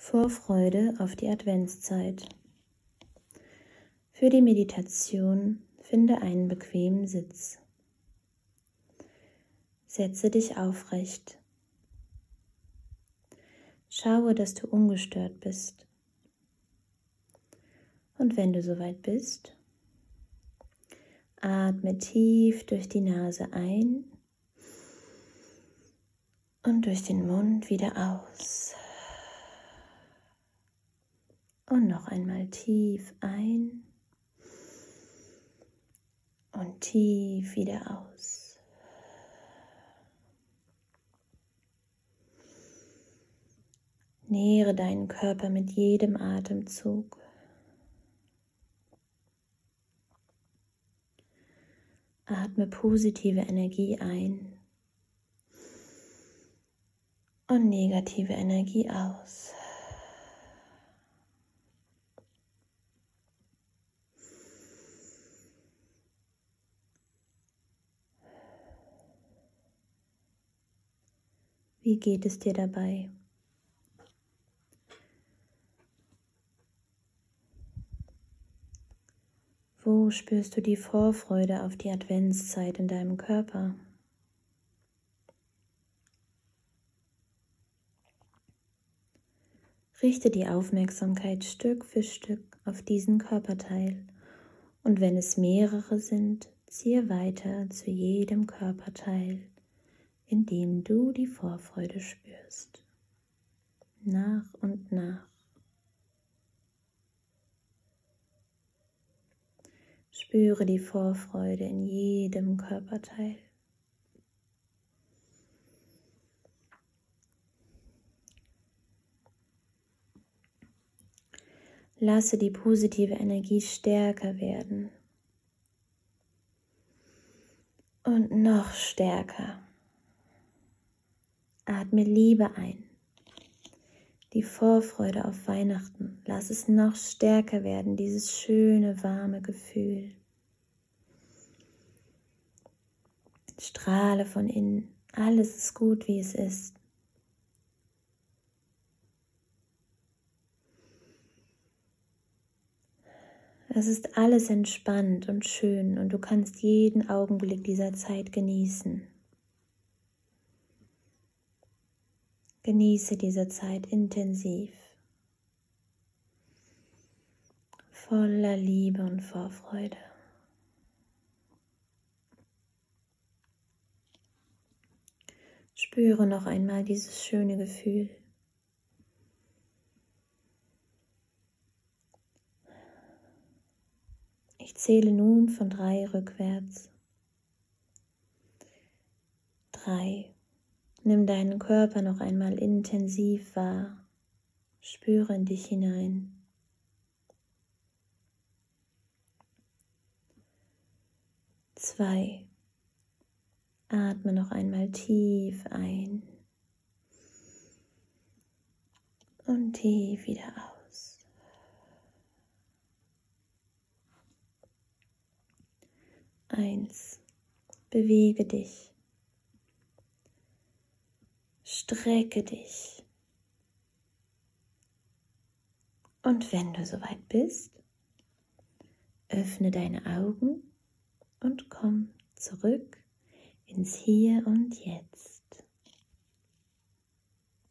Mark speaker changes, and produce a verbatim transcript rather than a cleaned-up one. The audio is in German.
Speaker 1: Vorfreude auf die Adventszeit. Für die Meditation finde einen bequemen Sitz. Setze dich aufrecht. Schaue, dass du ungestört bist. Und wenn du soweit bist, atme tief durch die Nase ein und durch den Mund wieder aus. Und noch einmal tief ein und tief wieder aus. Nähre deinen Körper mit jedem Atemzug. Atme positive Energie ein und negative Energie aus. Wie geht es dir dabei? Wo spürst du die Vorfreude auf die Adventszeit in deinem Körper? Richte die Aufmerksamkeit Stück für Stück auf diesen Körperteil und wenn es mehrere sind, ziehe weiter zu jedem Körperteil, in dem du die Vorfreude spürst. Nach und nach. Spüre die Vorfreude in jedem Körperteil. Lasse die positive Energie stärker werden. Und noch stärker. Atme Liebe ein. Die Vorfreude auf Weihnachten. Lass es noch stärker werden, dieses schöne, warme Gefühl. Strahle von innen. Alles ist gut, wie es ist. Es ist alles entspannt und schön und du kannst jeden Augenblick dieser Zeit genießen. Genieße diese Zeit intensiv, voller Liebe und Vorfreude. Spüre noch einmal dieses schöne Gefühl. Ich zähle nun von drei rückwärts. Drei. Nimm deinen Körper noch einmal intensiv wahr. Spüre in dich hinein. Zwei. Atme noch einmal tief ein und tief wieder aus. Eins. Bewege dich. Strecke dich. Und wenn du soweit bist, öffne deine Augen und komm zurück ins Hier und Jetzt.